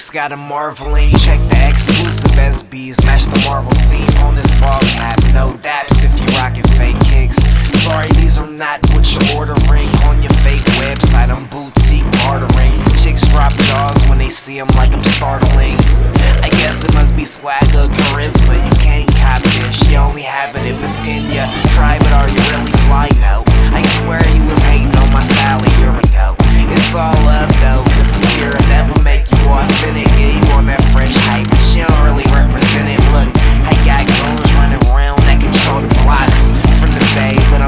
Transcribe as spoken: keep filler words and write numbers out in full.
X got a marveling. Check the exclusive S Bs, match the Marvel theme on this ball cap. No daps if you rockin' fake